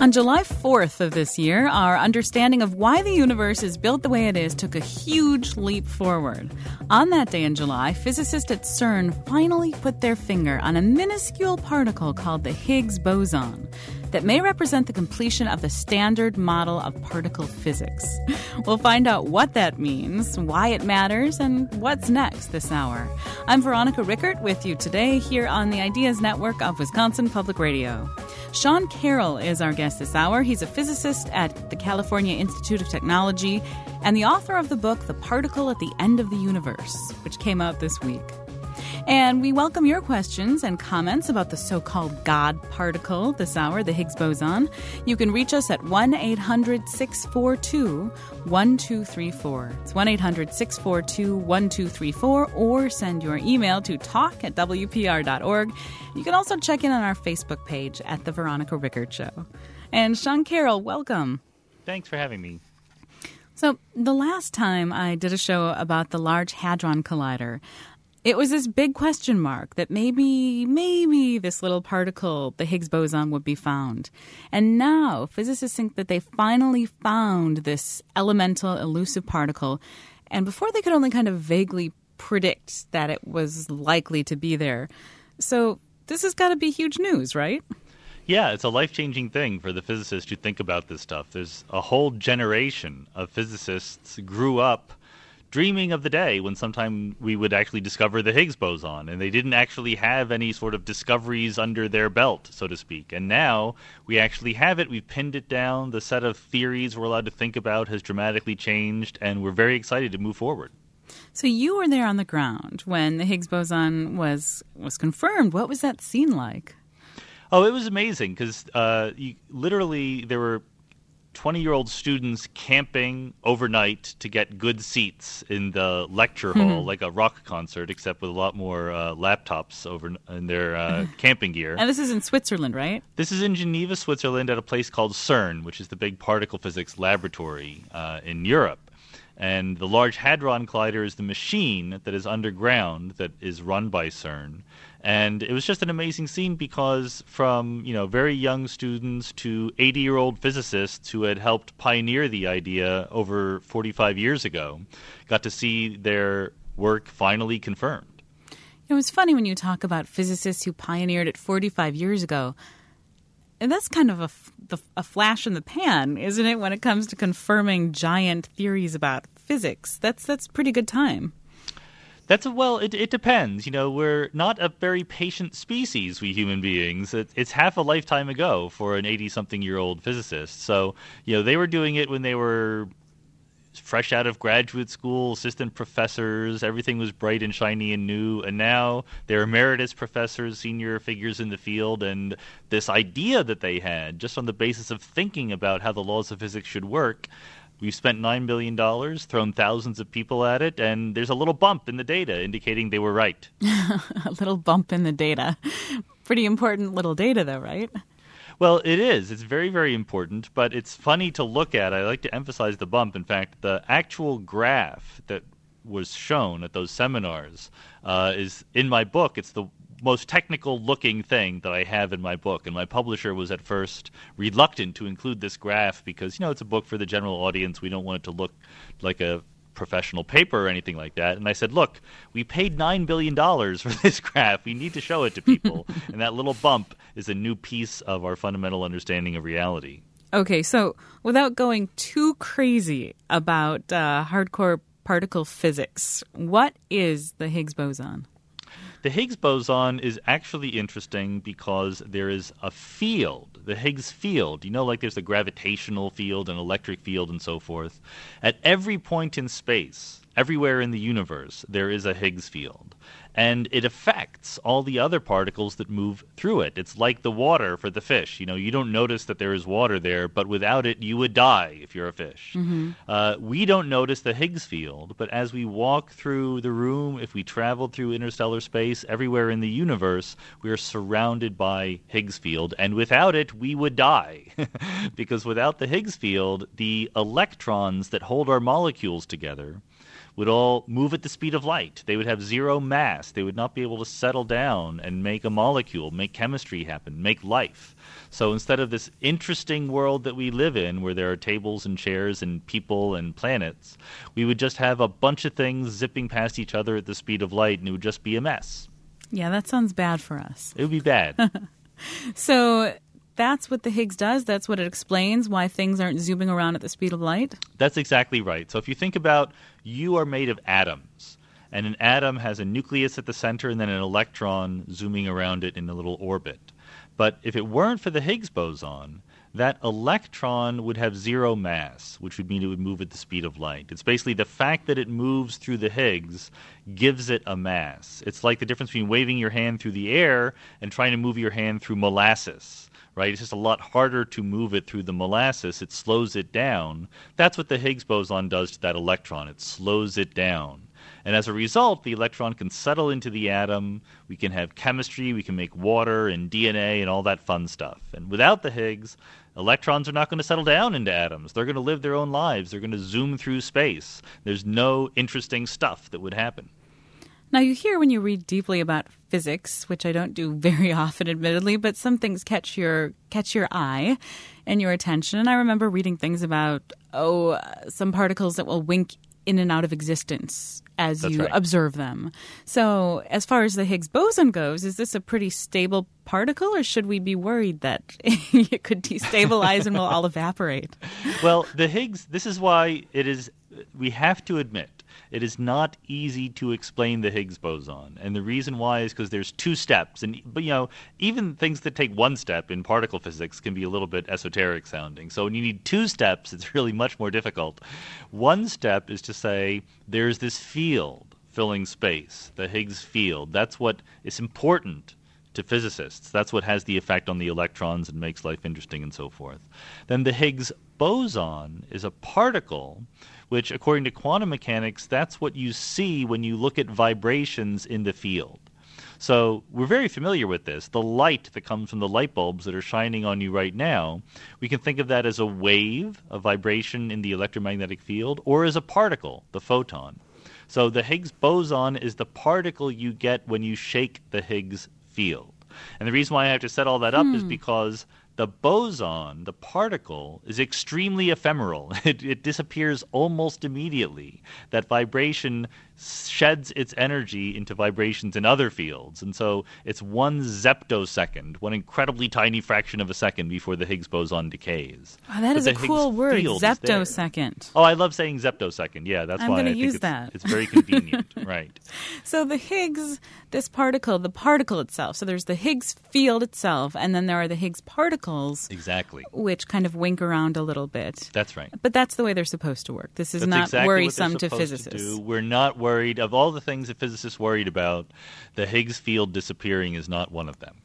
On July 4th of this year, our understanding of why the universe is built the way it is took a huge leap forward. On that day in July, physicists at CERN finally put their finger on a minuscule particle called the Higgs boson that may represent the completion of the standard model of particle physics. We'll find out what that means, why it matters, and what's next this hour. I'm Veronica Rickert with you today here on the Ideas Network of Wisconsin Public Radio. Sean Carroll is our guest this hour. He's a physicist at the California Institute of Technology and the author of the book The Particle at the End of the Universe, which came out this week. And we welcome your questions and comments about the so-called God particle this hour, the Higgs boson. You can reach us at 1-800-642-1234. It's 1-800-642-1234, or send your email to talk@wpr.org. You can also check in on our Facebook page at The Veronica Rickert Show. And Sean Carroll, welcome. Thanks for having me. So the last time I did a show about the Large Hadron Collider, it was this big question mark that maybe this little particle, the Higgs boson, would be found. And now physicists think that they finally found this elemental, elusive particle. And before they could only kind of vaguely predict that it was likely to be there. So this has got to be huge news, right? Yeah, it's a life-changing thing for the physicists who think about this stuff. There's a whole generation of physicists grew up dreaming of the day when sometime we would actually discover the Higgs boson, and they didn't actually have any sort of discoveries under their belt, so to speak. And now we actually have it. We've pinned it down. The set of theories we're allowed to think about has dramatically changed, and we're very excited to move forward. So you were there on the ground when the Higgs boson was confirmed. What was that scene like? Oh, it was amazing because literally there were 20-year-old students camping overnight to get good seats in the lecture hall, like a rock concert, except with a lot more laptops over in their camping gear. And this is in Switzerland, right? This is in Geneva, Switzerland, at a place called CERN, which is the big particle physics laboratory in Europe. And the Large Hadron Collider is the machine that is underground that is run by CERN. And it was just an amazing scene because from, very young students to 80-year-old physicists who had helped pioneer the idea over 45 years ago got to see their work finally confirmed. It was funny when you talk about physicists who pioneered it 45 years ago. And that's kind of a flash in the pan, isn't it, when it comes to confirming giant theories about physics? That's pretty good time. It depends. We're not a very patient species, we human beings. It's half a lifetime ago for an 80-something-year-old physicist. So, they were doing it when they were fresh out of graduate school, assistant professors, everything was bright and shiny and new, and now they're emeritus professors, senior figures in the field, and this idea that they had, just on the basis of thinking about how the laws of physics should work, we've spent $9 billion, thrown thousands of people at it, and there's a little bump in the data indicating they were right. A little bump in the data. Pretty important little data, though, right? Well, it is. It's very, very important, but it's funny to look at. I like to emphasize the bump. In fact, the actual graph that was shown at those seminars is in my book. It's the most technical-looking thing that I have in my book, and my publisher was at first reluctant to include this graph because, it's a book for the general audience. We don't want it to look like a professional paper or anything like that. And I said, look, we paid $9 billion for this graph. We need to show it to people. And that little bump is a new piece of our fundamental understanding of reality. Okay, so without going too crazy about hardcore particle physics, what is the Higgs boson? The Higgs boson is actually interesting because there is a field, the Higgs field. Like there's the gravitational field and electric field and so forth. At every point in space, everywhere in the universe, there is a Higgs field. And it affects all the other particles that move through it. It's like the water for the fish. You don't notice that there is water there, but without it, you would die if you're a fish. Mm-hmm. We don't notice the Higgs field, but as we walk through the room, if we travel through interstellar space, everywhere in the universe, we are surrounded by Higgs field. And without it, we would die. Because without the Higgs field, the electrons that hold our molecules together would all move at the speed of light. They would have zero mass. They would not be able to settle down and make a molecule, make chemistry happen, make life. So instead of this interesting world that we live in, where there are tables and chairs and people and planets, we would just have a bunch of things zipping past each other at the speed of light, and it would just be a mess. Yeah, that sounds bad for us. It would be bad. So that's what the Higgs does? That's what it explains, why things aren't zooming around at the speed of light? That's exactly right. So if you think about, you are made of atoms, and an atom has a nucleus at the center and then an electron zooming around it in a little orbit. But if it weren't for the Higgs boson, that electron would have zero mass, which would mean it would move at the speed of light. It's basically the fact that it moves through the Higgs gives it a mass. It's like the difference between waving your hand through the air and trying to move your hand through molasses. Right? It's just a lot harder to move it through the molasses. It slows it down. That's what the Higgs boson does to that electron. It slows it down. And as a result, the electron can settle into the atom. We can have chemistry. We can make water and DNA and all that fun stuff. And without the Higgs, electrons are not going to settle down into atoms. They're going to live their own lives. They're going to zoom through space. There's no interesting stuff that would happen. Now, you hear when you read deeply about physics, which I don't do very often, admittedly, but some things catch your eye and your attention. And I remember reading things about, some particles that will wink in and out of existence as That's you right. observe them. So as far as the Higgs boson goes, is this a pretty stable particle, or should we be worried that it could destabilize and will all evaporate? Well, the Higgs, this is why we have to admit, it is not easy to explain the Higgs boson. And the reason why is because there's two steps. But even things that take one step in particle physics can be a little bit esoteric sounding. So when you need two steps, it's really much more difficult. One step is to say there's this field filling space, the Higgs field. That's what is important to physicists. That's what has the effect on the electrons and makes life interesting and so forth. Then the Higgs boson is a particle which, according to quantum mechanics, that's what you see when you look at vibrations in the field. So we're very familiar with this. The light that comes from the light bulbs that are shining on you right now, we can think of that as a wave, a vibration in the electromagnetic field, or as a particle, the photon. So the Higgs boson is the particle you get when you shake the Higgs field. And the reason why I have to set all that up is because the boson, the particle, is extremely ephemeral. It disappears almost immediately. That vibration sheds its energy into vibrations in other fields. And so it's 1 zeptosecond, one incredibly tiny fraction of a second before the Higgs boson decays. Oh, that is a cool word, zeptosecond. Oh, I love saying zeptosecond. Yeah, that's I'm why I gonna think use that. It's very convenient. Right. So the Higgs, this particle, the particle itself, so there's the Higgs field itself, and then there are the Higgs particles. Exactly. Which kind of wink around a little bit. That's right. But that's the way they're supposed to work. This is That's not exactly worrisome what they're to supposed physicists. to do. We're not worried. Of all the things that physicists worried about, the Higgs field disappearing is not one of them.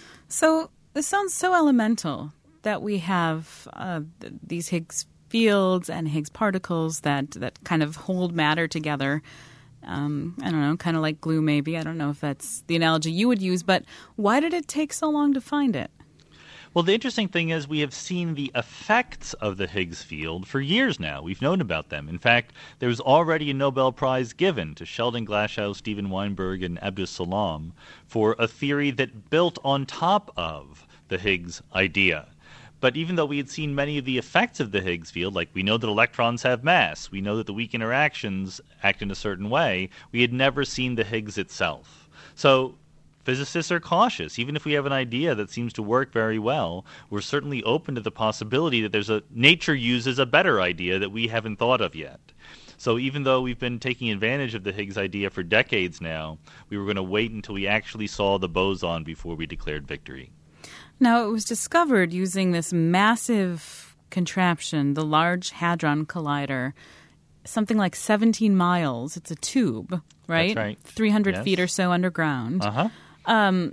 So this sounds so elemental that we have these Higgs fields and Higgs particles that kind of hold matter together. I don't know, kind of like glue maybe. I don't know if that's the analogy you would use, but why did it take so long to find it? Well, the interesting thing is we have seen the effects of the Higgs field for years now. We've known about them. In fact, there was already a Nobel Prize given to Sheldon Glashow, Steven Weinberg, and Abdus Salam for a theory that built on top of the Higgs idea. But even though we had seen many of the effects of the Higgs field, like we know that electrons have mass, we know that the weak interactions act in a certain way, we had never seen the Higgs itself. So physicists are cautious. Even if we have an idea that seems to work very well, we're certainly open to the possibility that nature uses a better idea that we haven't thought of yet. So even though we've been taking advantage of the Higgs idea for decades now, we were going to wait until we actually saw the boson before we declared victory. Now, it was discovered using this massive contraption, the Large Hadron Collider, something like 17 miles. It's a tube, right? That's right. 300 Yes. feet or so underground. Uh-huh.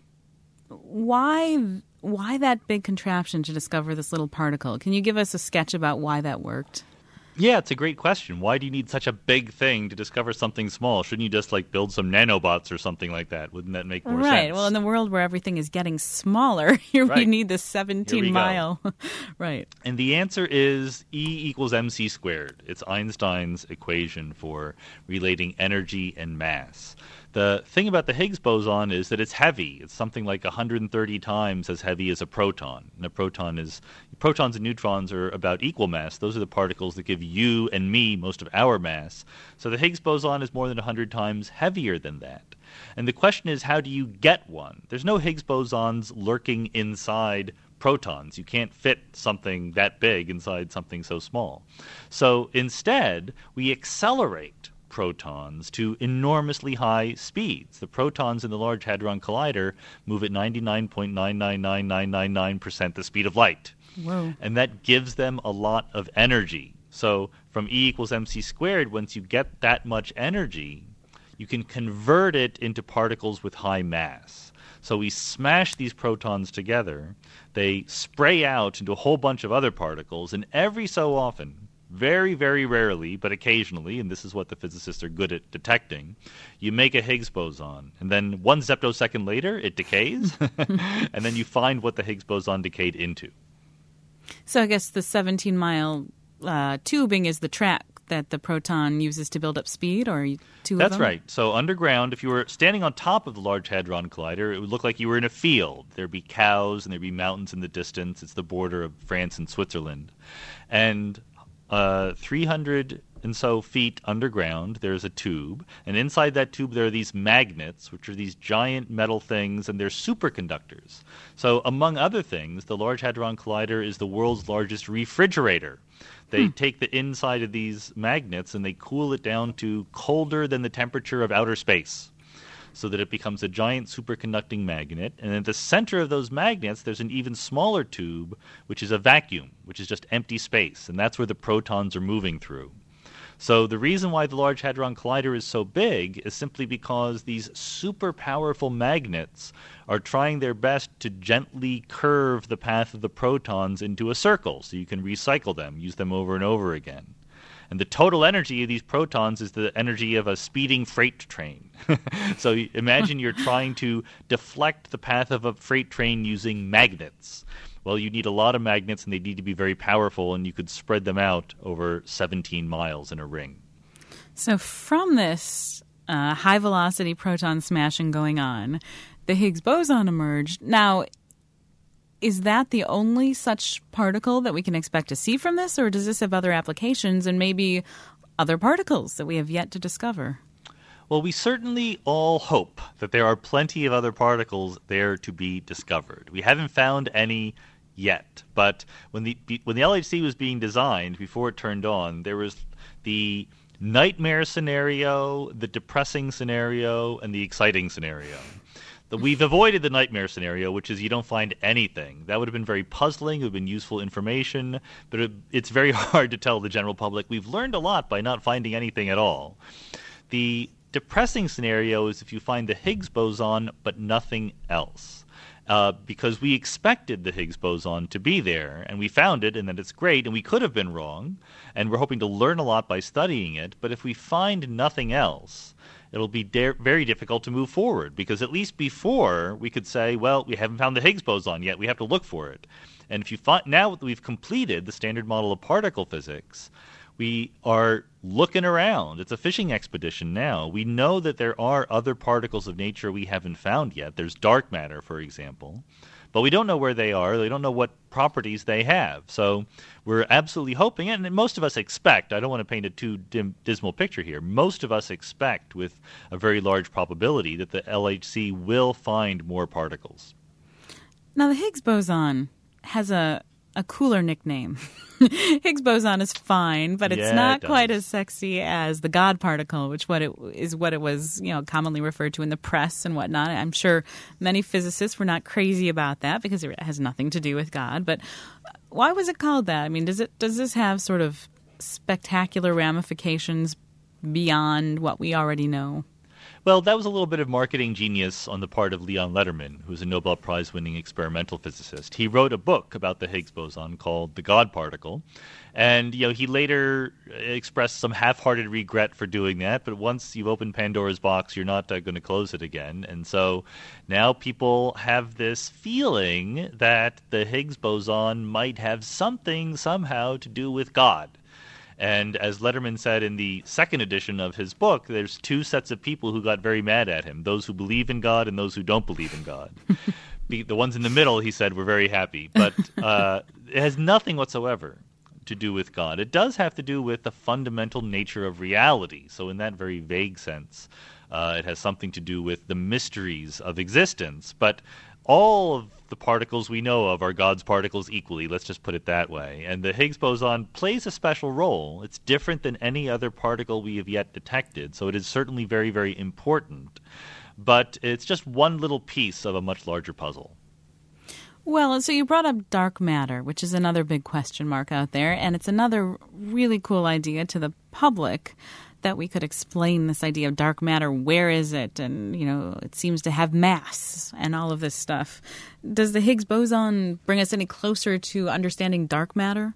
Why that big contraption to discover this little particle? Can you give us a sketch about why that worked? Yeah, it's a great question. Why do you need such a big thing to discover something small? Shouldn't you just build some nanobots or something like that? Wouldn't that make more sense? Right. Well, in the world where everything is getting smaller, here we Right. need this 17-mile. Right. And the answer is E equals mc squared. It's Einstein's equation for relating energy and mass. The thing about the Higgs boson is that it's heavy. It's something like 130 times as heavy as a proton. And protons and neutrons are about equal mass. Those are the particles that give you and me most of our mass. So the Higgs boson is more than 100 times heavier than that. And the question is, how do you get one? There's no Higgs bosons lurking inside protons. You can't fit something that big inside something so small. So instead, we accelerate protons to enormously high speeds. The protons in the Large Hadron Collider move at 99.999999% the speed of light. Whoa. And that gives them a lot of energy. So from E equals mc squared, once you get that much energy, you can convert it into particles with high mass. So we smash these protons together, they spray out into a whole bunch of other particles, and every so often, very, very rarely, but occasionally, and this is what the physicists are good at detecting, you make a Higgs boson. And then 1 zeptosecond later, it decays, and then you find what the Higgs boson decayed into. So I guess the 17-mile tubing is the track that the proton uses to build up speed, or two of them? That's right. So underground, if you were standing on top of the Large Hadron Collider, it would look like you were in a field. There'd be cows, and there'd be mountains in the distance. It's the border of France and Switzerland. And 300 and so feet underground, there's a tube, and inside that tube there are these magnets, which are these giant metal things, and they're superconductors. So among other things, the Large Hadron Collider is the world's largest refrigerator. They take the inside of these magnets and they cool it down to colder than the temperature of outer space, so that it becomes a giant superconducting magnet. And at the center of those magnets, there's an even smaller tube, which is a vacuum, which is just empty space. And that's where the protons are moving through. So the reason why the Large Hadron Collider is so big is simply because these super powerful magnets are trying their best to gently curve the path of the protons into a circle so you can recycle them, use them over and over again. And the total energy of these protons is the energy of a speeding freight train. So imagine you're trying to deflect the path of a freight train using magnets. Well, you need a lot of magnets, and they need to be very powerful, and you could spread them out over 17 miles in a ring. So from this high-velocity proton smashing going on, the Higgs boson emerged. Now, is that the only such particle that we can expect to see from this, or does this have other applications and maybe other particles that we have yet to discover? Well, we certainly all hope that there are plenty of other particles there to be discovered. We haven't found any yet, but when the LHC was being designed, before it turned on, there was the nightmare scenario, the depressing scenario, and the exciting scenario. We've avoided the nightmare scenario, which is you don't find anything. That would have been very puzzling. It would have been useful information, but it's very hard to tell the general public. We've learned a lot by not finding anything at all. The depressing scenario is if you find the Higgs boson but nothing else. Because we expected the Higgs boson to be there, and we found it, and that it's great, and we could have been wrong, and we're hoping to learn a lot by studying it. But if we find nothing else, it'll be very difficult to move forward, because at least before we could say, well, we haven't found the Higgs boson yet, we have to look for it. And if you now that we've completed the standard model of particle physics, we are looking around. It's a fishing expedition now. We know that there are other particles of nature we haven't found yet. There's dark matter, for example. But we don't know where they are. They don't know what properties they have. So we're absolutely hoping, and most of us expect, I don't want to paint a too dismal picture here, most of us expect with a very large probability that the LHC will find more particles. Now, the Higgs boson has a cooler nickname. Higgs boson is fine, but it's not quite as sexy as the God particle, which what it was, commonly referred to in the press and whatnot. I'm sure many physicists were not crazy about that because it has nothing to do with God. But why was it called that? I mean, does this have sort of spectacular ramifications beyond what we already know? Well, that was a little bit of marketing genius on the part of Leon Lederman, who's a Nobel Prize-winning experimental physicist. He wrote a book about the Higgs boson called The God Particle, and he later expressed some half-hearted regret for doing that, but once you've opened Pandora's box, you're not going to close it again. And so now people have this feeling that the Higgs boson might have something somehow to do with God. And as Lederman said in the second edition of his book, there's two sets of people who got very mad at him, those who believe in God and those who don't believe in God. The ones in the middle, he said, were very happy. But it has nothing whatsoever to do with God. It does have to do with the fundamental nature of reality. So in that very vague sense, it has something to do with the mysteries of existence. But all of the particles we know of are God's particles equally, let's just put it that way. And the Higgs boson plays a special role. It's different than any other particle we have yet detected, so it is certainly very, very important. But it's just one little piece of a much larger puzzle. Well, so you brought up dark matter, which is another big question mark out there, and it's another really cool idea to the public that we could explain this idea of dark matter. Where is it? And, it seems to have mass and all of this stuff. Does the Higgs boson bring us any closer to understanding dark matter?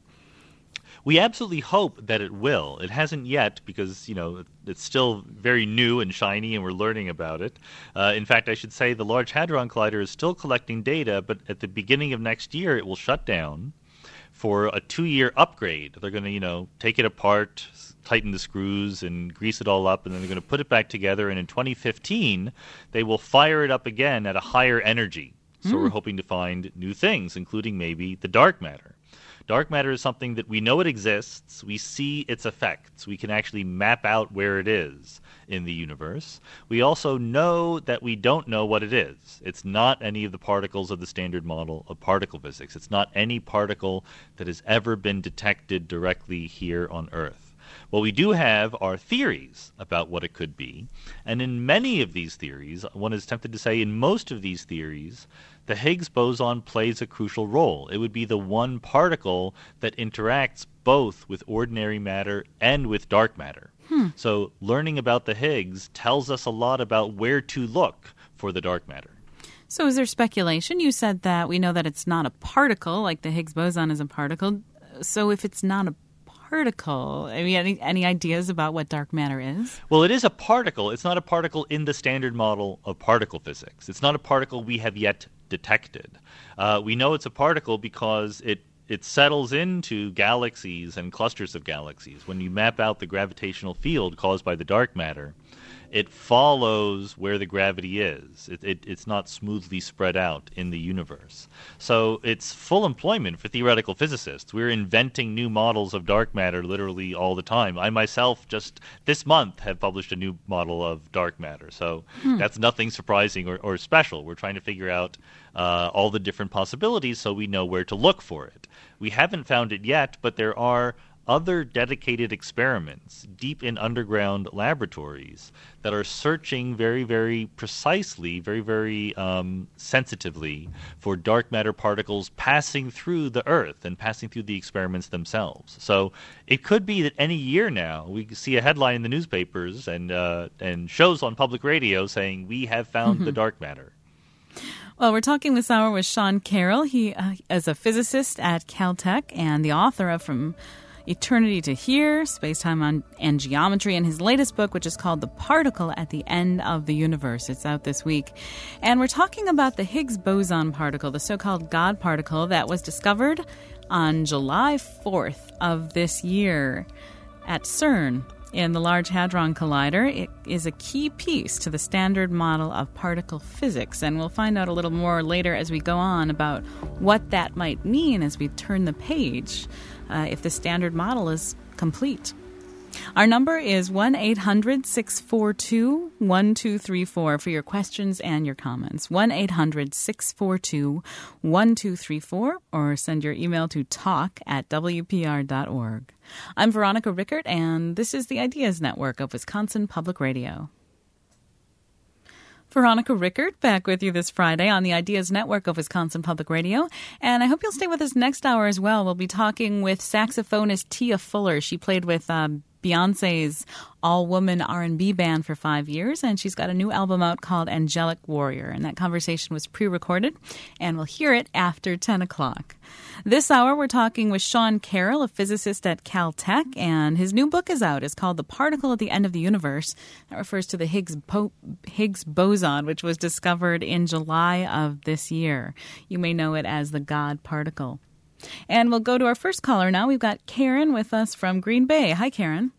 We absolutely hope that it will. It hasn't yet because, it's still very new and shiny and we're learning about it. In fact, I should say the Large Hadron Collider is still collecting data, but at the beginning of next year it will shut down for a 2-year upgrade. They're going to, take it apart, tighten the screws and grease it all up, and then they're going to put it back together. And in 2015, they will fire it up again at a higher energy. So we're hoping to find new things, including maybe the dark matter. Dark matter is something that we know it exists. We see its effects. We can actually map out where it is in the universe. We also know that we don't know what it is. It's not any of the particles of the standard model of particle physics. It's not any particle that has ever been detected directly here on Earth. What we do have are theories about what it could be, and in many of these theories, one is tempted to say in most of these theories, the Higgs boson plays a crucial role. It would be the one particle that interacts both with ordinary matter and with dark matter. So learning about the Higgs tells us a lot about where to look for the dark matter. So is there speculation? You said that we know that it's not a particle, like the Higgs boson is a particle. So if it's not a particle, any ideas about what dark matter is? Well, it is a particle. It's not a particle in the standard model of particle physics. It's not a particle we have yet detected. We know it's a particle because it settles into galaxies and clusters of galaxies. When you map out the gravitational field caused by the dark matter, it follows where the gravity is. It's not smoothly spread out in the universe. So it's full employment for theoretical physicists. We're inventing new models of dark matter literally all the time. I myself just this month have published a new model of dark matter. So that's nothing surprising or special. We're trying to figure out all the different possibilities so we know where to look for it. We haven't found it yet, but there are other dedicated experiments deep in underground laboratories that are searching very, very precisely, very, very sensitively for dark matter particles passing through the Earth and passing through the experiments themselves. So it could be that any year now we see a headline in the newspapers and shows on public radio saying, "We have found the dark matter." Well, we're talking this hour with Sean Carroll. He is a physicist at Caltech and the author of From Eternity to Here, Space-Time and Geometry, and his latest book, which is called The Particle at the End of the Universe. It's out this week. And we're talking about the Higgs boson particle, the so-called God particle that was discovered on July 4th of this year at CERN in the Large Hadron Collider. It is a key piece to the standard model of particle physics, and we'll find out a little more later as we go on about what that might mean as we turn the page if the standard model is complete. Our number is 1-800-642-1234 for your questions and your comments. 1-800-642-1234, or send your email to talk@wpr.org. I'm Veronica Rickert, and this is the Ideas Network of Wisconsin Public Radio. Veronica Rickert back with you this Friday on the Ideas Network of Wisconsin Public Radio. And I hope you'll stay with us next hour as well. We'll be talking with saxophonist Tia Fuller. She played with Beyonce's all-woman R&B band for 5 years, and she's got a new album out called Angelic Warrior, and that conversation was pre-recorded, and we'll hear it after 10 o'clock. This hour, we're talking with Sean Carroll, a physicist at Caltech, and his new book is out. It's called The Particle at the End of the Universe. That refers to the Higgs boson, which was discovered in July of this year. You may know it as the God particle. And we'll go to our first caller now. We've got Karen with us from Green Bay. Hi, Karen.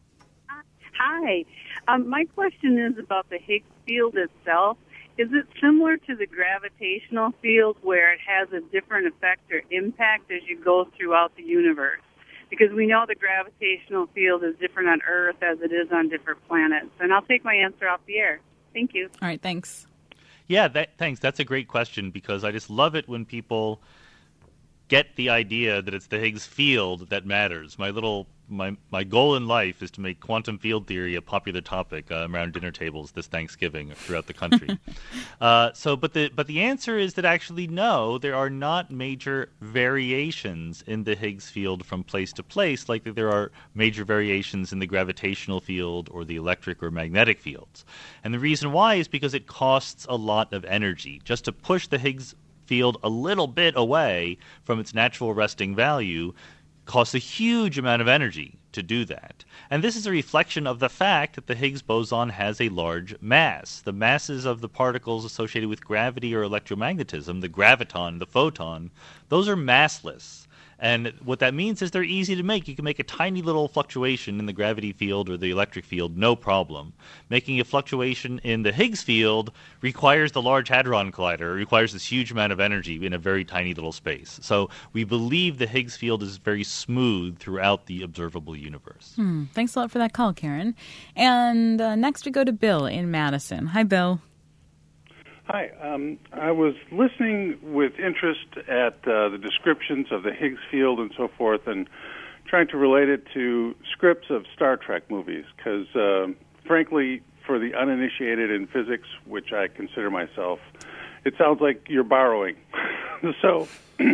Hi. My question is about the Higgs field itself. Is it similar to the gravitational field where it has a different effect or impact as you go throughout the universe? Because we know the gravitational field is different on Earth as it is on different planets. And I'll take my answer off the air. Thank you. All right, thanks. Yeah, thanks. That's a great question because I just love it when people get the idea that it's the Higgs field that matters. My goal in life is to make quantum field theory a popular topic around dinner tables this Thanksgiving throughout the country. But the answer is that actually no, there are not major variations in the Higgs field from place to place, like there are major variations in the gravitational field or the electric or magnetic fields. And the reason why is because it costs a lot of energy just to push the Higgs field a little bit away from its natural resting value. Costs a huge amount of energy to do that. And this is a reflection of the fact that the Higgs boson has a large mass. The masses of the particles associated with gravity or electromagnetism, the graviton, the photon, those are massless. And what that means is they're easy to make. You can make a tiny little fluctuation in the gravity field or the electric field, no problem. Making a fluctuation in the Higgs field requires the Large Hadron Collider. It requires this huge amount of energy in a very tiny little space. So we believe the Higgs field is very smooth throughout the observable universe. Thanks a lot for that call, Karen. And next we go to Bill in Madison. Hi, Bill. Hi. I was listening with interest at the descriptions of the Higgs field and so forth and trying to relate it to scripts of Star Trek movies because, frankly, for the uninitiated in physics, which I consider myself, it sounds like you're borrowing. So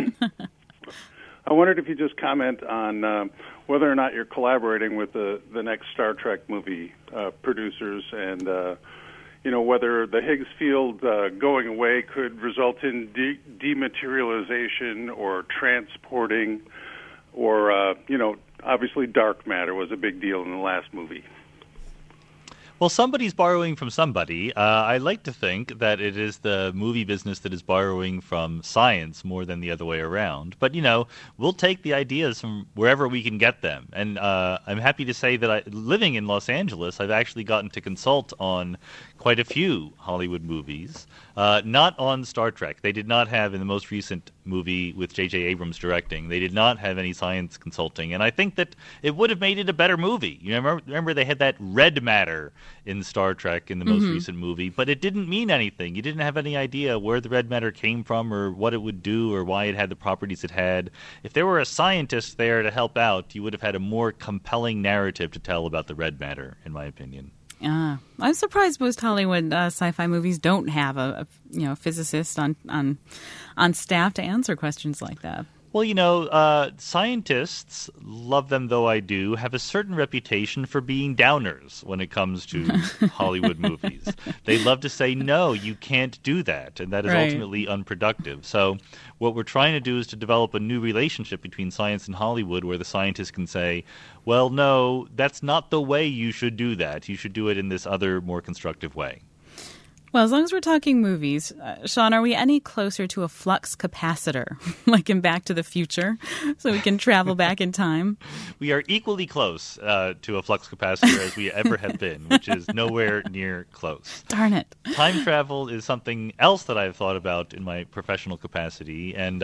I wondered if you just comment on whether or not you're collaborating with the next Star Trek movie producers and whether the Higgs field going away could result in dematerialization or transporting or, obviously dark matter was a big deal in the last movie. Well, somebody's borrowing from somebody. I like to think that it is the movie business that is borrowing from science more than the other way around. But, we'll take the ideas from wherever we can get them. And I'm happy to say that living in Los Angeles, I've actually gotten to consult on quite a few Hollywood movies, not on Star Trek. They did not have, in the most recent movie with J.J. Abrams directing, they did not have any science consulting. And I think that it would have made it a better movie. Remember they had that red matter in Star Trek in the most recent movie, but it didn't mean anything. You didn't have any idea where the red matter came from or what it would do or why it had the properties it had. If there were a scientist there to help out, you would have had a more compelling narrative to tell about the red matter, in my opinion. I'm surprised most Hollywood sci-fi movies don't have a physicist on staff to answer questions like that. Well, scientists, love them though I do, have a certain reputation for being downers when it comes to Hollywood movies. They love to say, no, you can't do that, and that is ultimately unproductive. So what we're trying to do is to develop a new relationship between science and Hollywood where the scientists can say, well, no, that's not the way you should do that. You should do it in this other, more constructive way. Well, as long as we're talking movies, Sean, are we any closer to a flux capacitor, like in Back to the Future, so we can travel back in time? We are equally close to a flux capacitor as we ever have been, which is nowhere near close. Darn it. Time travel is something else that I've thought about in my professional capacity, and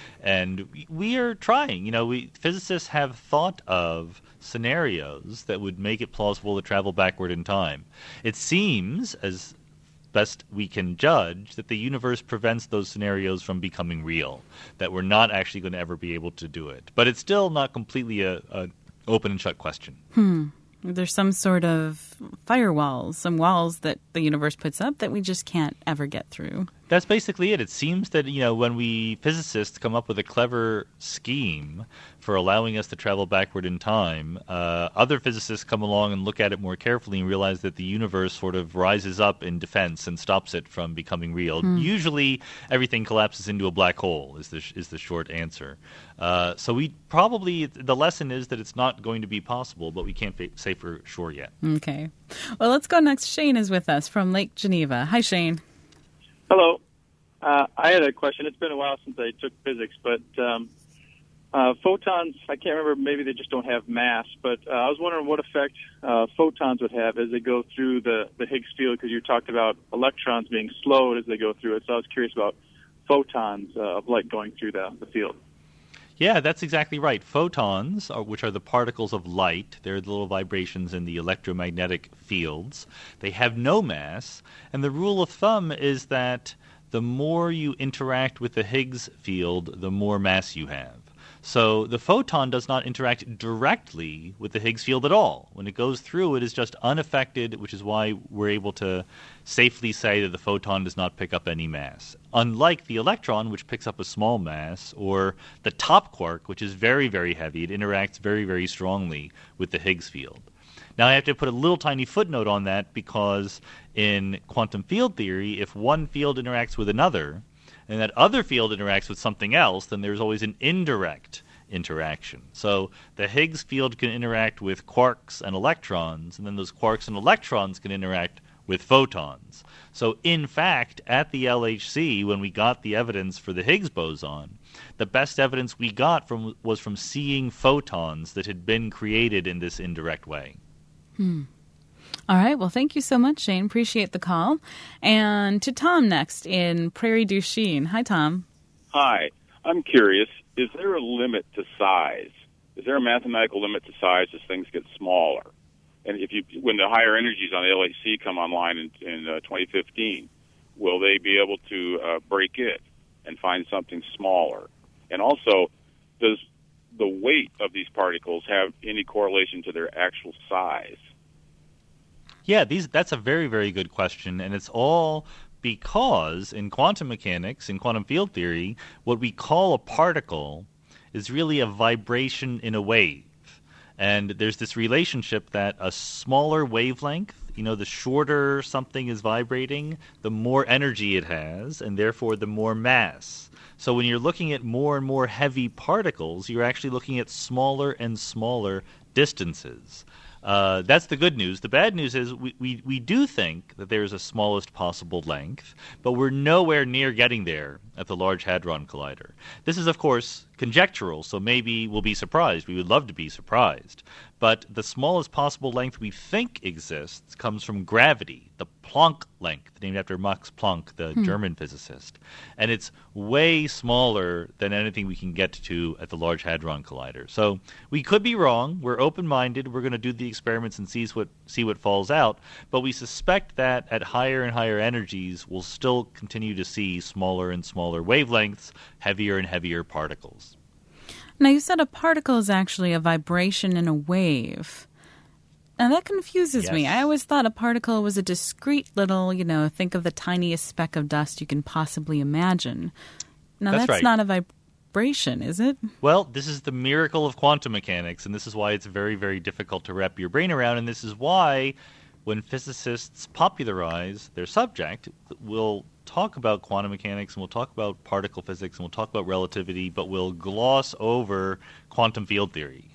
we are trying. Physicists have thought of scenarios that would make it plausible to travel backward in time. It seems, as best we can judge, that the universe prevents those scenarios from becoming real, that we're not actually going to ever be able to do it. But it's still not completely a open and shut question. There's some sort of firewalls, some walls that the universe puts up that we just can't ever get through. That's basically it. It seems that, when we physicists come up with a clever scheme for allowing us to travel backward in time, other physicists come along and look at it more carefully and realize that the universe sort of rises up in defense and stops it from becoming real. Usually everything collapses into a black hole is the short answer. So the lesson is that it's not going to be possible, but we can't say for sure yet. Okay. Well, let's go next. Shane is with us from Lake Geneva. Hi, Shane. Hello. I had a question. It's been a while since I took physics, but photons, I can't remember, maybe they just don't have mass, but I was wondering what effect photons would have as they go through the Higgs field, because you talked about electrons being slowed as they go through it, so I was curious about photons of light going through the field. Yeah, that's exactly right. Photons, which are the particles of light, they're the little vibrations in the electromagnetic fields. They have no mass, and the rule of thumb is that the more you interact with the Higgs field, the more mass you have. So the photon does not interact directly with the Higgs field at all. When it goes through, it is just unaffected, which is why we're able to safely say that the photon does not pick up any mass. Unlike the electron, which picks up a small mass, or the top quark, which is very, very heavy, it interacts very, very strongly with the Higgs field. Now, I have to put a little tiny footnote on that because in quantum field theory, if one field interacts with another, and that other field interacts with something else, then there's always an indirect interaction. So the Higgs field can interact with quarks and electrons, and then those quarks and electrons can interact with photons. So in fact, at the LHC, when we got the evidence for the Higgs boson, the best evidence we got was from seeing photons that had been created in this indirect way. All right. Well, thank you so much, Shane. Appreciate the call. And to Tom next in Prairie du Chien. Hi, Tom. Hi. I'm curious, is there a limit to size? Is there a mathematical limit to size as things get smaller? And when the higher energies on the LHC come online in 2015, will they be able to break it and find something smaller? And also, does the weight of these particles have any correlation to their actual size? Yeah, that's a very, very good question, and it's all because in quantum mechanics, in quantum field theory, what we call a particle is really a vibration in a wave. And there's this relationship that a smaller wavelength, the shorter something is vibrating, the more energy it has, and therefore the more mass. So when you're looking at more and more heavy particles, you're actually looking at smaller and smaller distances. That's the good news. The bad news is we do think that there's a smallest possible length, but we're nowhere near getting there at the Large Hadron Collider. This is, of course, conjectural, so maybe we'll be surprised. We would love to be surprised. But the smallest possible length we think exists comes from gravity, the Planck length, named after Max Planck, the German physicist. And it's way smaller than anything we can get to at the Large Hadron Collider. So we could be wrong. We're open-minded. We're going to do the experiments and see what falls out. But we suspect that at higher and higher energies, we'll still continue to see smaller and smaller wavelengths, heavier and heavier particles. Now, you said a particle is actually a vibration in a wave. Now, that confuses me. I always thought a particle was a discrete little, think of the tiniest speck of dust you can possibly imagine. Now, that's right. Not a vibration, is it? Well, this is the miracle of quantum mechanics, and this is why it's very, very difficult to wrap your brain around, and this is why when physicists popularize their subject, we'll talk about quantum mechanics and we'll talk about particle physics and we'll talk about relativity, but we'll gloss over quantum field theory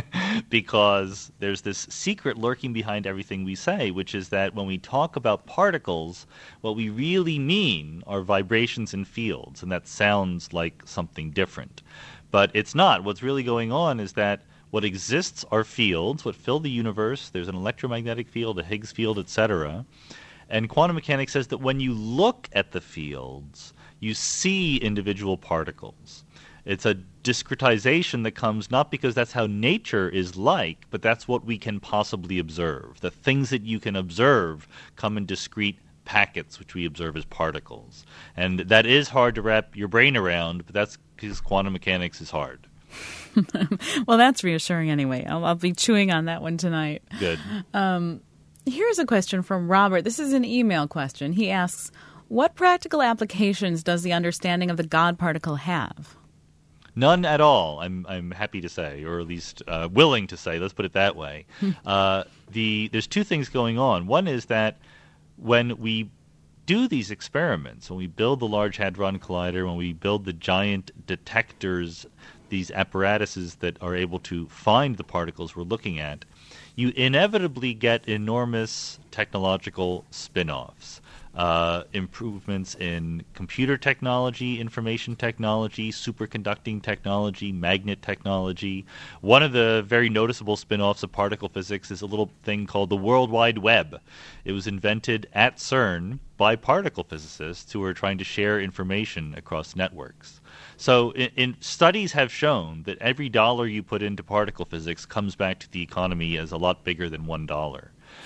because there's this secret lurking behind everything we say, which is that when we talk about particles, what we really mean are vibrations in fields, and that sounds like something different. But it's not. What's really going on is that what exists are fields, what fill the universe. There's an electromagnetic field, a Higgs field, etc. And quantum mechanics says that when you look at the fields, you see individual particles. It's a discretization that comes not because that's how nature is like, but that's what we can possibly observe. The things that you can observe come in discrete packets, which we observe as particles. And that is hard to wrap your brain around, but that's because quantum mechanics is hard. Well, that's reassuring anyway. I'll be chewing on that one tonight. Good. Here's a question from Robert. This is an email question. He asks, What practical applications does the understanding of the God particle have? None at all, I'm happy to say, or at least willing to say. Let's put it that way. There's two things going on. One is that when we do these experiments, when we build the Large Hadron Collider, when we build the giant detectors, these apparatuses that are able to find the particles we're looking at, you inevitably get enormous technological spin-offs. Improvements in computer technology, information technology, superconducting technology, magnet technology. One of the very noticeable spin-offs of particle physics is a little thing called the World Wide Web. It was invented at CERN by particle physicists who are trying to share information across networks. So in studies have shown that every dollar you put into particle physics comes back to the economy as a lot bigger than $1.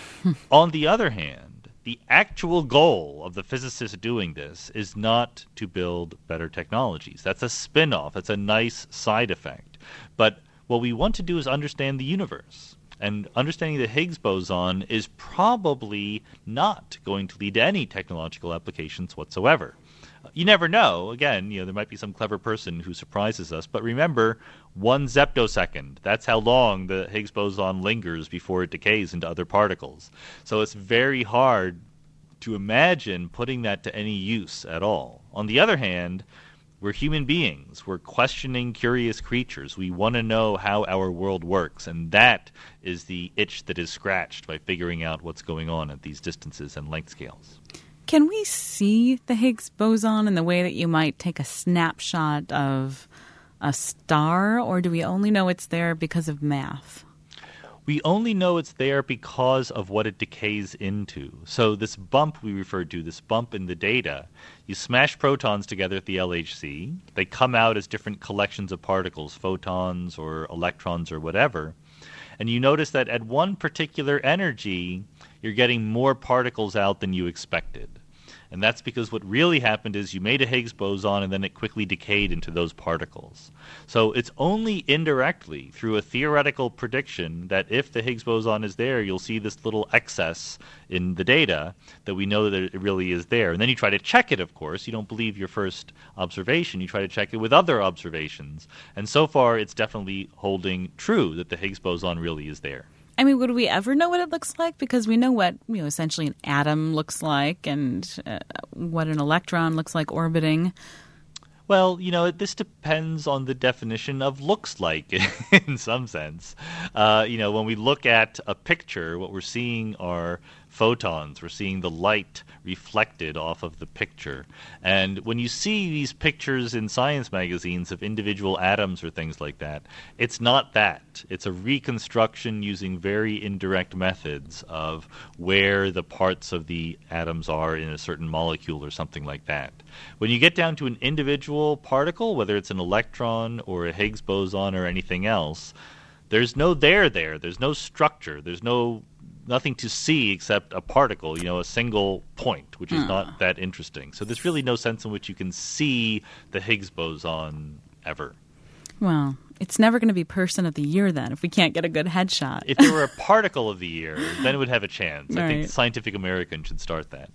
On the other hand, the actual goal of the physicists doing this is not to build better technologies. That's a spin-off. That's a nice side effect. But what we want to do is understand the universe. And understanding the Higgs boson is probably not going to lead to any technological applications whatsoever. You never know. Again, there might be some clever person who surprises us. But remember, 1 zeptosecond. That's how long the Higgs boson lingers before it decays into other particles. So it's very hard to imagine putting that to any use at all. On the other hand, we're human beings. We're questioning, curious creatures. We want to know how our world works. And that is the itch that is scratched by figuring out what's going on at these distances and length scales. Can we see the Higgs boson in the way that you might take a snapshot of a star, or do we only know it's there because of math? We only know it's there because of what it decays into. So this bump we referred to, this bump in the data, you smash protons together at the LHC. They come out as different collections of particles, photons or electrons or whatever. And you notice that at one particular energy, you're getting more particles out than you expected. And that's because what really happened is you made a Higgs boson and then it quickly decayed into those particles. So it's only indirectly through a theoretical prediction that if the Higgs boson is there, you'll see this little excess in the data that we know that it really is there. And then you try to check it, of course. You don't believe your first observation. You try to check it with other observations. And so far, it's definitely holding true that the Higgs boson really is there. I mean, would we ever know what it looks like? Because we know what, essentially an atom looks like and what an electron looks like orbiting. Well, this depends on the definition of looks like in some sense. When we look at a picture, what we're seeing are photons. We're seeing the light reflected off of the picture. And when you see these pictures in science magazines of individual atoms or things like that, it's not that. It's a reconstruction using very indirect methods of where the parts of the atoms are in a certain molecule or something like that. When you get down to an individual particle, whether it's an electron or a Higgs boson or anything else, there's no there. There's no structure. There's nothing to see except a particle, a single point, which is not that interesting. So there's really no sense in which you can see the Higgs boson ever. Well, it's never going to be Person of the Year then if we can't get a good headshot. If there were a Particle of the Year, then it would have a chance. Right. I think Scientific American should start that.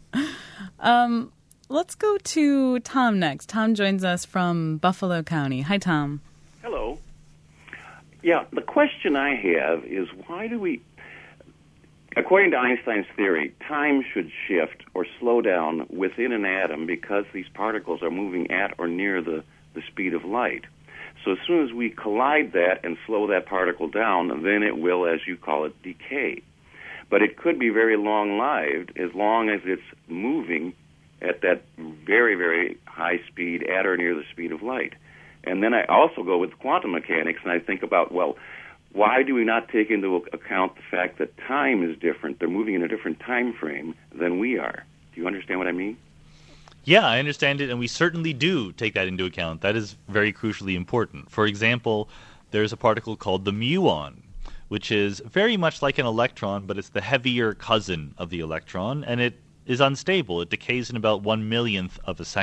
Let's go to Tom next. Tom joins us from Buffalo County. Hi, Tom. Hello. Yeah, the question I have is why do we... According to Einstein's theory, time should shift or slow down within an atom because these particles are moving at or near the speed of light. So as soon as we collide that and slow that particle down, then it will, as you call it, decay. But it could be very long-lived as long as it's moving at that very, very high speed at or near the speed of light. And then I also go with quantum mechanics, and I think about, why do we not take into account the fact that time is different? They're moving in a different time frame than we are. Do you understand what I mean? Yeah, I understand it, and we certainly do take that into account. That is very crucially important. For example, there's a particle called the muon, which is very much like an electron, but it's the heavier cousin of the electron, and it is unstable. It decays in about 1/millionth of a second.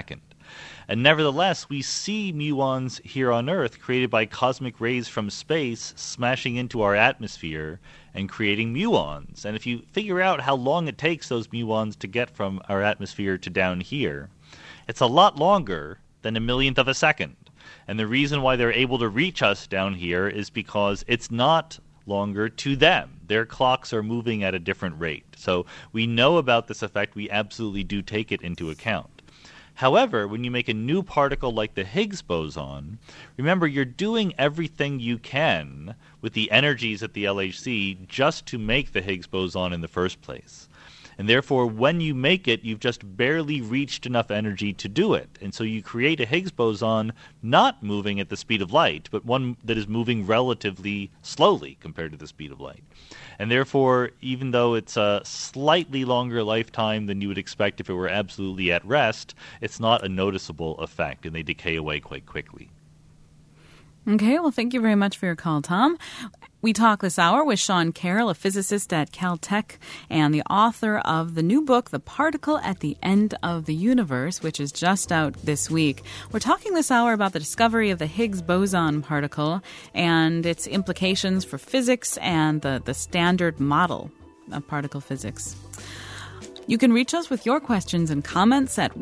And nevertheless, we see muons here on Earth created by cosmic rays from space smashing into our atmosphere and creating muons. And if you figure out how long it takes those muons to get from our atmosphere to down here, it's a lot longer than a millionth of a second. And the reason why they're able to reach us down here is because it's not longer to them. Their clocks are moving at a different rate. So we know about this effect. We absolutely do take it into account. However, when you make a new particle like the Higgs boson, remember you're doing everything you can with the energies at the LHC just to make the Higgs boson in the first place. And therefore, when you make it, you've just barely reached enough energy to do it. And so you create a Higgs boson not moving at the speed of light, but one that is moving relatively slowly compared to the speed of light. And therefore, even though it's a slightly longer lifetime than you would expect if it were absolutely at rest, it's not a noticeable effect, and they decay away quite quickly. Okay, well, thank you very much for your call, Tom. We talk this hour with Sean Carroll, a physicist at Caltech and the author of the new book, The Particle at the End of the Universe, which is just out this week. We're talking this hour about the discovery of the Higgs boson particle and its implications for physics and the standard model of particle physics. You can reach us with your questions and comments at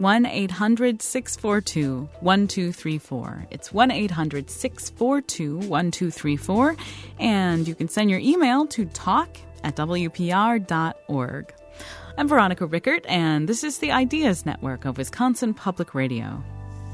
1-800-642-1234. It's 1-800-642-1234. And you can send your email to talk@wpr.org. I'm Veronica Rickert, and this is the Ideas Network of Wisconsin Public Radio.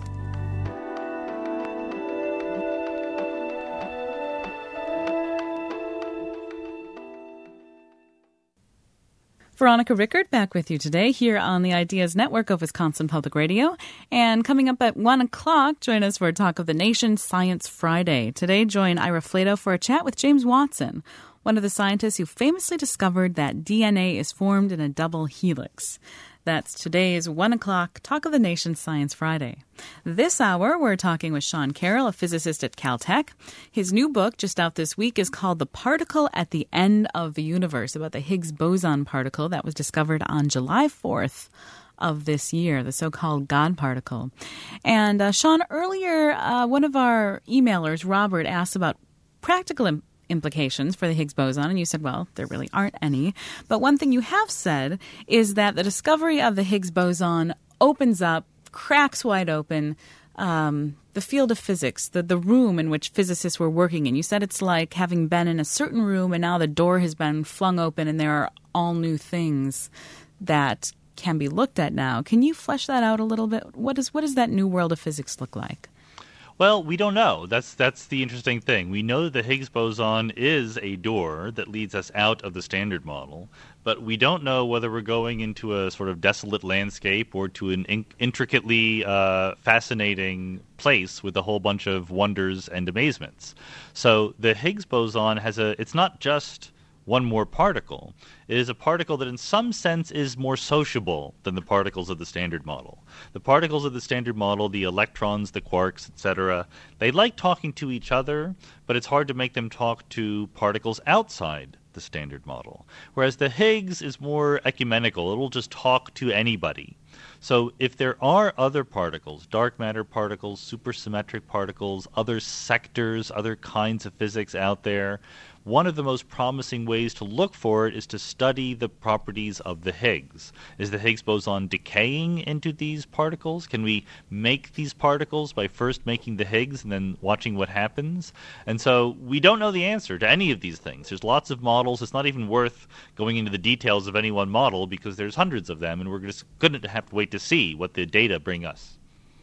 Veronica Rickert back with you today here on the Ideas Network of Wisconsin Public Radio. And coming up at 1 o'clock, join us for a Talk of the Nation Science Friday. Today, join Ira Flato for a chat with James Watson, one of the scientists who famously discovered that DNA is formed in a double helix. That's today's 1 o'clock Talk of the Nation Science Friday. This hour, we're talking with Sean Carroll, a physicist at Caltech. His new book, just out this week, is called The Particle at the End of the Universe, about the Higgs boson particle that was discovered on July 4th of this year, the so-called God particle. And Sean, earlier, one of our emailers, Robert, asked about practical implications for the Higgs boson, and you said, well, there really aren't any. But one thing you have said is that the discovery of the Higgs boson opens up, cracks wide open, the field of physics, the room in which physicists were working in. You said it's like having been in a certain room and now the door has been flung open and there are all new things that can be looked at now. Can you flesh that out a little bit? What does that new world of physics look like? Well, we don't know. That's the interesting thing. We know that the Higgs boson is a door that leads us out of the standard model, but we don't know whether we're going into a sort of desolate landscape or to an intricately fascinating place with a whole bunch of wonders and amazements. So the Higgs boson it's not just one more particle. It is a particle that in some sense is more sociable than the particles of the standard model. The particles of the standard model, the electrons, the quarks, etc., they like talking to each other, but it's hard to make them talk to particles outside the standard model. Whereas the Higgs is more ecumenical. It'll just talk to anybody. So if there are other particles, dark matter particles, supersymmetric particles, other sectors, other kinds of physics out there, one of the most promising ways to look for it is to study the properties of the Higgs. Is the Higgs boson decaying into these particles? Can we make these particles by first making the Higgs and then watching what happens? And so we don't know the answer to any of these things. There's lots of models. It's not even worth going into the details of any one model because there's hundreds of them, and we're just going to have to wait to see what the data bring us.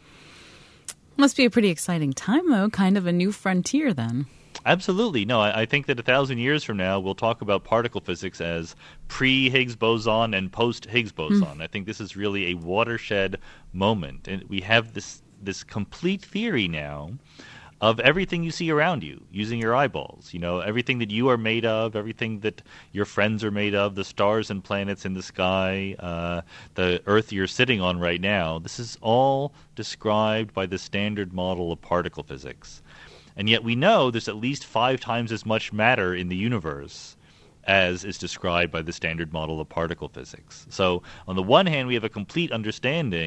Must be a pretty exciting time, though, kind of a new frontier then. Absolutely. No, I think that 1,000 years from now, we'll talk about particle physics as pre-Higgs boson and post-Higgs boson. I think this is really a watershed moment. And we have this complete theory now of everything you see around you using your eyeballs. You know, everything that you are made of, everything that your friends are made of, the stars and planets in the sky, the Earth you're sitting on right now. This is all described by the standard model of particle physics. And yet we know there's at least 5 times as much matter in the universe as is described by the standard model of particle physics. So on the one hand, we have a complete understanding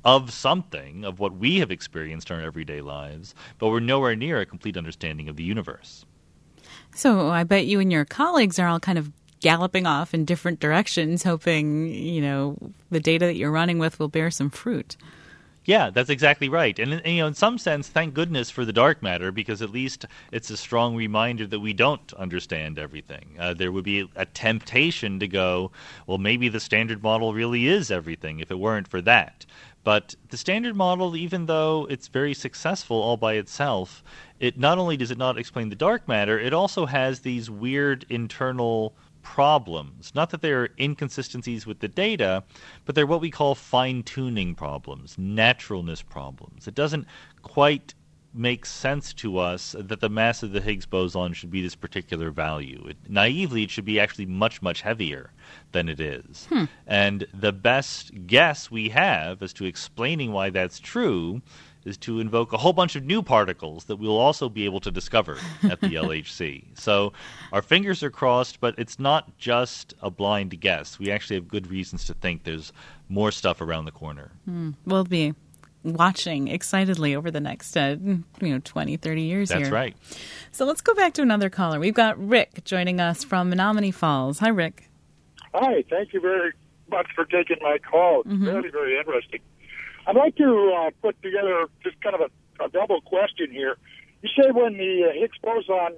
of something, of what we have experienced in our everyday lives, but we're nowhere near a complete understanding of the universe. So I bet you and your colleagues are all kind of galloping off in different directions, hoping, the data that you're running with will bear some fruit. Yeah, that's exactly right. And in some sense, thank goodness for the dark matter, because at least it's a strong reminder that we don't understand everything. There would be a temptation to go, well, maybe the Standard Model really is everything if it weren't for that. But the Standard Model, even though it's very successful all by itself, it not only does it not explain the dark matter, it also has these weird internal problems. Not that there are inconsistencies with the data, but they're what we call fine-tuning problems, naturalness problems. It doesn't quite make sense to us that the mass of the Higgs boson should be this particular value. Naively, it should be actually much, much heavier than it is. And the best guess we have as to explaining why that's true is to invoke a whole bunch of new particles that we'll also be able to discover at the LHC. So our fingers are crossed, but it's not just a blind guess. We actually have good reasons to think there's more stuff around the corner. We'll be watching excitedly over the next 20, 30 years here. That's right. So let's go back to another caller. We've got Rick joining us from Menominee Falls. Hi, Rick. Hi, thank you very much for taking my call. It's very, very interesting. I'd like to put together just kind of a double question here. You say when the Higgs boson,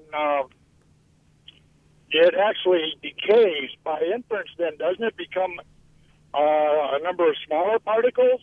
it actually decays, by inference then, doesn't it become a number of smaller particles?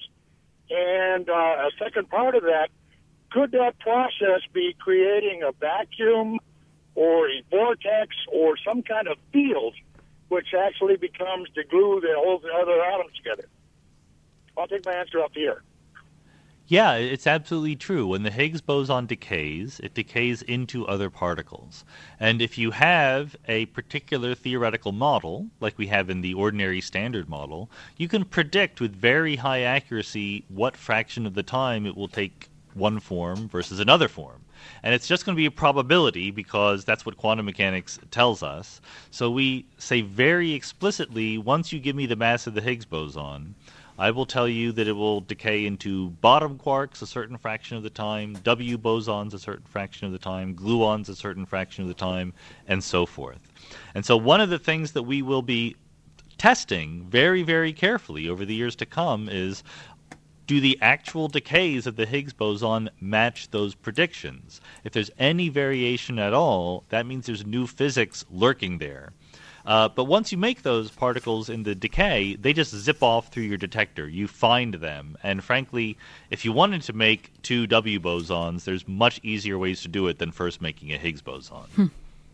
And a second part of that, could that process be creating a vacuum or a vortex or some kind of field which actually becomes the glue that holds the other atoms together? I'll take my answer up here. Yeah, it's absolutely true. When the Higgs boson decays, it decays into other particles. And if you have a particular theoretical model, like we have in the ordinary Standard Model, you can predict with very high accuracy what fraction of the time it will take one form versus another form. And it's just going to be a probability because that's what quantum mechanics tells us. So we say very explicitly, once you give me the mass of the Higgs boson, I will tell you that it will decay into bottom quarks a certain fraction of the time, W bosons a certain fraction of the time, gluons a certain fraction of the time, and so forth. And so one of the things that we will be testing very, very carefully over the years to come is, do the actual decays of the Higgs boson match those predictions? If there's any variation at all, that means there's new physics lurking there. But once you make those particles in the decay, they just zip off through your detector. You find them. And frankly, if you wanted to make two W bosons, there's much easier ways to do it than first making a Higgs boson.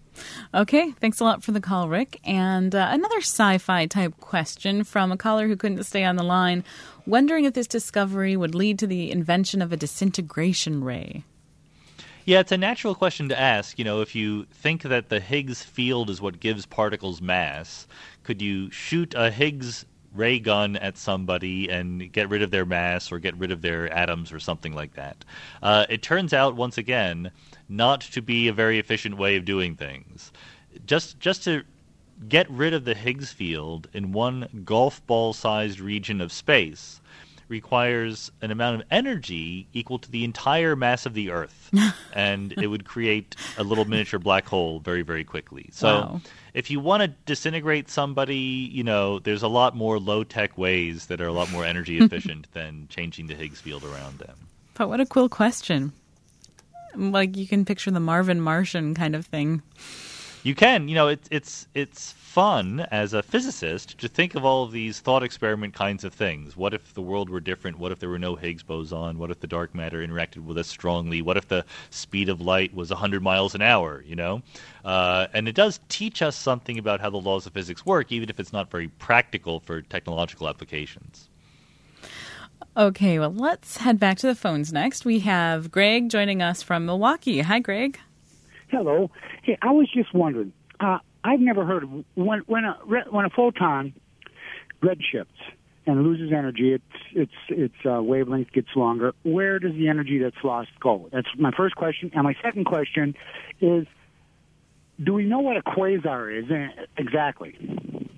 Okay, thanks a lot for the call, Rick. And another sci-fi type question from a caller who couldn't stay on the line, wondering if this discovery would lead to the invention of a disintegration ray. Yeah, it's a natural question to ask. If you think that the Higgs field is what gives particles mass, could you shoot a Higgs ray gun at somebody and get rid of their mass or get rid of their atoms or something like that? It turns out, once again, not to be a very efficient way of doing things. Just to get rid of the Higgs field in one golf ball-sized region of space requires an amount of energy equal to the entire mass of the Earth. And it would create a little miniature black hole very, very quickly. So if you want to disintegrate somebody, there's a lot more low-tech ways that are a lot more energy efficient than changing the Higgs field around them. But what a cool question. Like, you can picture the Marvin Martian kind of thing. You can. It's fun as a physicist to think of all of these thought experiment kinds of things. What if the world were different? What if there were no Higgs boson? What if the dark matter interacted with us strongly? What if the speed of light was 100 miles an hour, And it does teach us something about how the laws of physics work, even if it's not very practical for technological applications. Okay, well, let's head back to the phones next. We have Greg joining us from Milwaukee. Hi, Greg. Hello. Hey, I was just wondering. I've never heard of when a photon redshifts and loses energy, its wavelength gets longer. Where does the energy that's lost go? That's my first question. And my second question is, do we know what a quasar is exactly?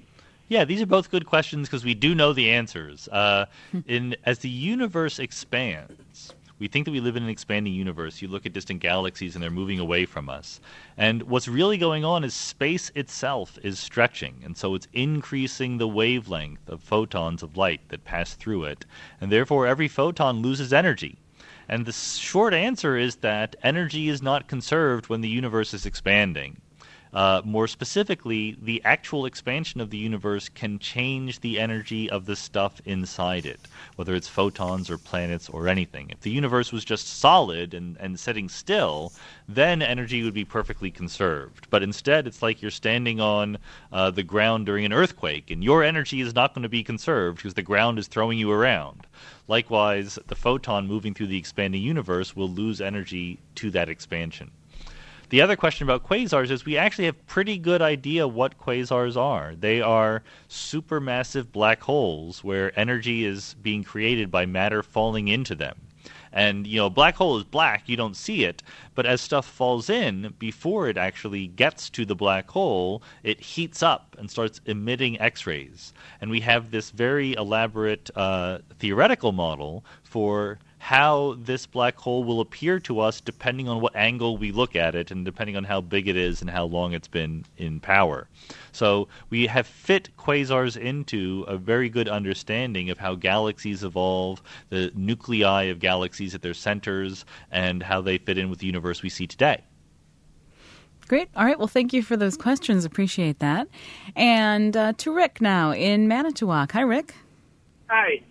Yeah, these are both good questions because we do know the answers. As the universe expands, we think that we live in an expanding universe. You look at distant galaxies and they're moving away from us. And what's really going on is space itself is stretching. And so it's increasing the wavelength of photons of light that pass through it. And therefore, every photon loses energy. And the short answer is that energy is not conserved when the universe is expanding. More specifically, the actual expansion of the universe can change the energy of the stuff inside it, whether it's photons or planets or anything. If the universe was just solid and sitting still, then energy would be perfectly conserved. But instead, it's like you're standing on the ground during an earthquake, and your energy is not going to be conserved because the ground is throwing you around. Likewise, the photon moving through the expanding universe will lose energy to that expansion. The other question about quasars is we actually have pretty good idea what quasars are. They are supermassive black holes where energy is being created by matter falling into them. And, a black hole is black, you don't see it, but as stuff falls in, before it actually gets to the black hole, it heats up and starts emitting X-rays. And we have this very elaborate theoretical model for how this black hole will appear to us depending on what angle we look at it and depending on how big it is and how long it's been in power. So we have fit quasars into a very good understanding of how galaxies evolve, the nuclei of galaxies at their centers, and how they fit in with the universe we see today. Great. All right. Well, thank you for those questions. Appreciate that. And to Rick now in Manitowoc. Hi, Rick. Hi.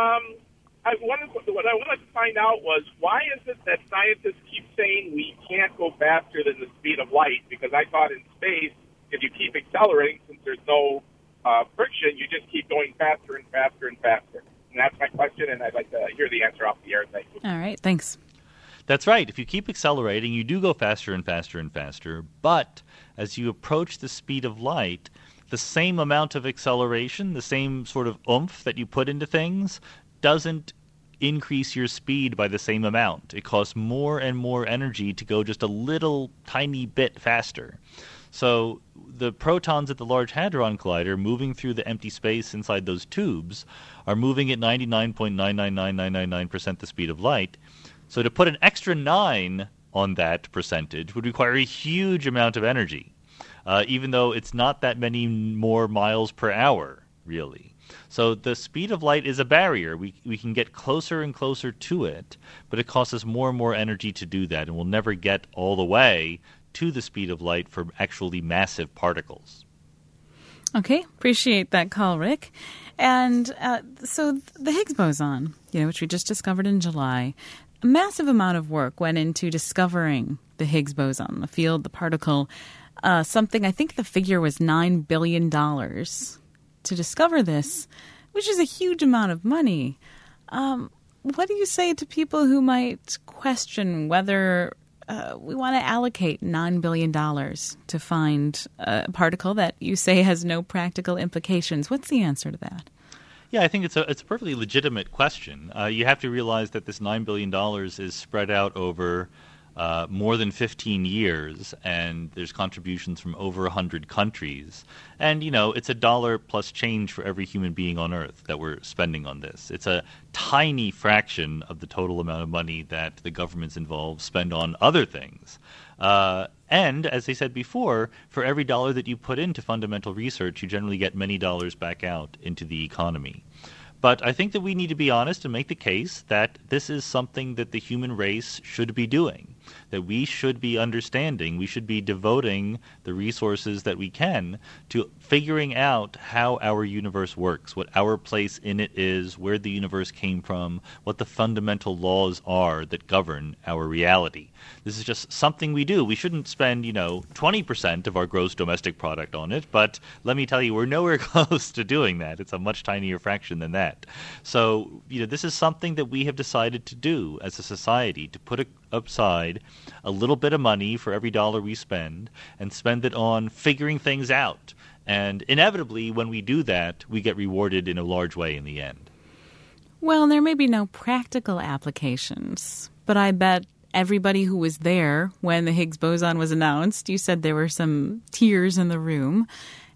What I wanted to find out was, why is it that scientists keep saying we can't go faster than the speed of light? Because I thought in space, if you keep accelerating, since there's no friction, you just keep going faster and faster and faster. And that's my question, and I'd like to hear the answer off the air. Thank you. All right. Thanks. That's right. If you keep accelerating, you do go faster and faster and faster. But as you approach the speed of light, the same amount of acceleration, the same sort of oomph that you put into things, doesn't increase your speed by the same amount. It costs more and more energy to go just a little tiny bit faster. So the protons at the Large Hadron Collider moving through the empty space inside those tubes are moving at 99.999999% the speed of light. So to put an extra 9 on that percentage would require a huge amount of energy, even though it's not that many more miles per hour, really. So the speed of light is a barrier. We can get closer and closer to it, but it costs us more and more energy to do that, and we'll never get all the way to the speed of light for actually massive particles. Okay, appreciate that call, Rick. And so the Higgs boson, which we just discovered in July, a massive amount of work went into discovering the Higgs boson, the field, the particle, something, I think the figure was $9 billion to discover this, which is a huge amount of money. What do you say to people who might question whether we want to allocate $9 billion to find a particle that you say has no practical implications? What's the answer to that? Yeah, I think it's a perfectly legitimate question. You have to realize that this $9 billion is spread out over more than 15 years, and there's contributions from over 100 countries. And, it's $1 plus change for every human being on Earth that we're spending on this. It's a tiny fraction of the total amount of money that the governments involved spend on other things. And, as I said before, for every dollar that you put into fundamental research, you generally get many dollars back out into the economy. But I think that we need to be honest and make the case that this is something that the human race should be doing, that we should be understanding, we should be devoting the resources that we can to figuring out how our universe works, what our place in it is, where the universe came from, what the fundamental laws are that govern our reality. This is just something we do. We shouldn't spend, 20% of our gross domestic product on it, but let me tell you, we're nowhere close to doing that. It's a much tinier fraction than that. So, this is something that we have decided to do as a society, to put aside a little bit of money for every dollar we spend and spend it on figuring things out. And inevitably, when we do that, we get rewarded in a large way in the end. Well, there may be no practical applications, but I bet everybody who was there when the Higgs boson was announced, you said there were some tears in the room.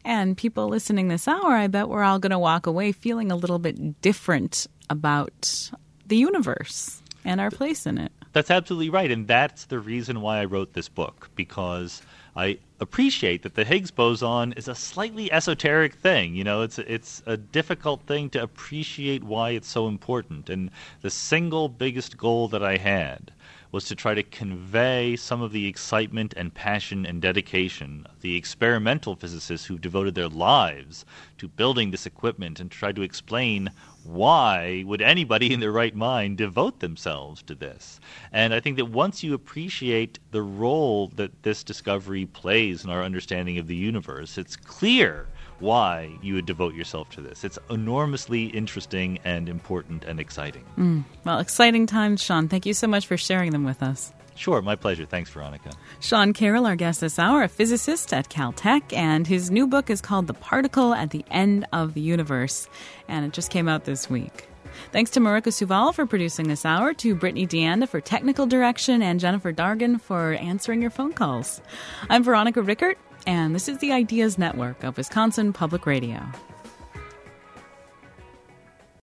And people listening this hour, I bet we're all going to walk away feeling a little bit different about the universe and our place in it. That's absolutely right, and that's the reason why I wrote this book, because I appreciate that the Higgs boson is a slightly esoteric thing. You know, it's a difficult thing to appreciate why it's so important. And the single biggest goal that I had was to try to convey some of the excitement and passion and dedication of the experimental physicists who devoted their lives to building this equipment, and try to explain why would anybody in their right mind devote themselves to this. And I think that once you appreciate the role that this discovery plays in our understanding of the universe, it's clear why you would devote yourself to this. It's enormously interesting and important and exciting. Well, exciting times, Sean. Thank you so much for sharing them with us. Sure, my pleasure. Thanks, Veronica. Sean Carroll, our guest this hour, a physicist at Caltech, and his new book is called The Particle at the End of the Universe, and it just came out this week. Thanks to Marika Suval for producing this hour, to Brittany Deanda for technical direction, and Jennifer Dargan for answering your phone calls. I'm Veronica Rickert, and this is the Ideas Network of Wisconsin Public Radio.